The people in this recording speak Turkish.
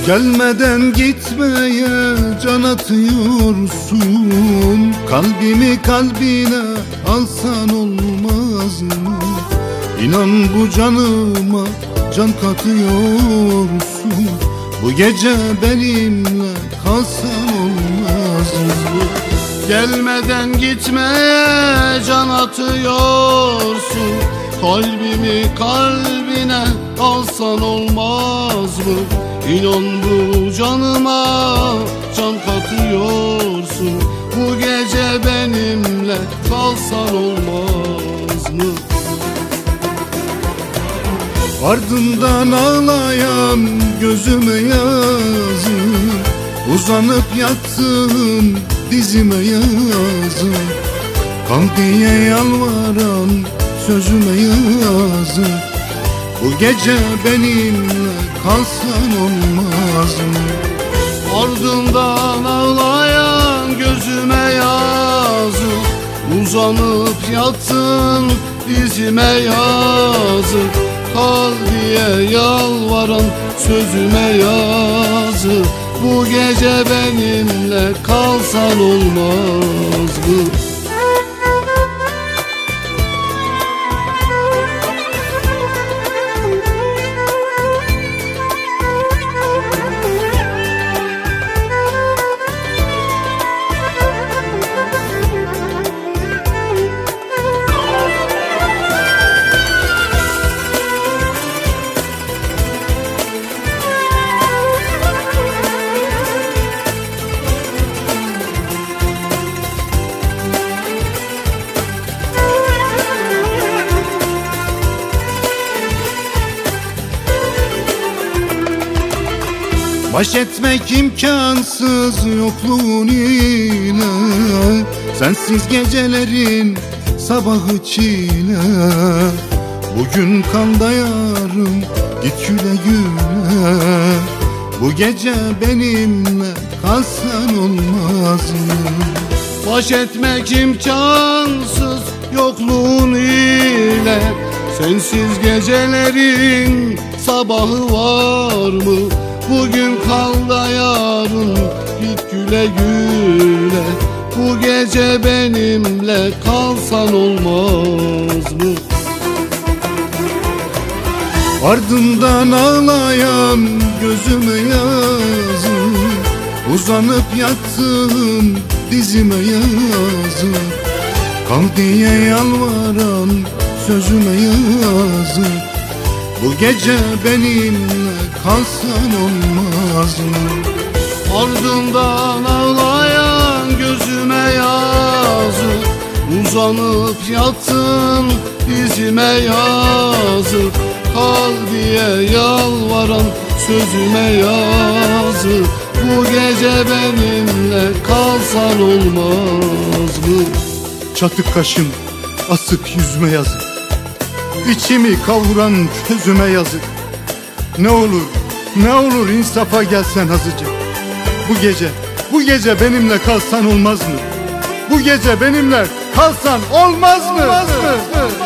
Gelmeden gitmeye can atıyorsun. Kalbimi kalbine alsan olmaz mı? İnan bu canıma can katıyorsun. Bu gece benimle kalsan olmaz mı? Gelmeden gitmeye can atıyorsun. Kalbimi kalbine alsan olmaz mı? İnan bu canıma can katıyorsun. Bu gece benimle kalsan olmaz mı? Ardından ağlayan gözüme yazık, uzanıp yattım dizime yazık. Kal diye yalvaran sözüme yazık. Bu gece benimle kalsan olmaz mı? Ardından ağlayan gözüme yazık, uzanıp yattın dizime yazık. Kal diye yalvaran sözüme yazık. Bu gece benimle kalsan olmaz mı? Baş etmek imkansız yokluğun ile. Sensiz gecelerin sabahı çile. Bugün kanda yarım git güle güle. Bu gece benimle kalsan olmaz mı? Baş etmek imkansız yokluğun ile. Sensiz gecelerin sabahı var mı? Bugün kal da yarın git güle güle. Bu gece benimle kalsan olmaz mı? Ardından ağlayan gözüme yazık, uzanıp yattım dizime yazık. Kal diye yalvaran sözüme yazık. Bu gece benimle kalsan olmaz mı? Ardından ağlayan gözüme yazık, uzanıp yattın dizime yazık. Kal diye yalvaran sözüme yazık. Bu gece benimle kalsan olmaz mı? Çatık kaşım asık yüzüme yazık, İçimi kavuran közüme yazık. Ne olur insafa gelsen azıcık. Bu gece benimle kalsan olmaz mı? Bu gece benimle kalsan olmaz mı?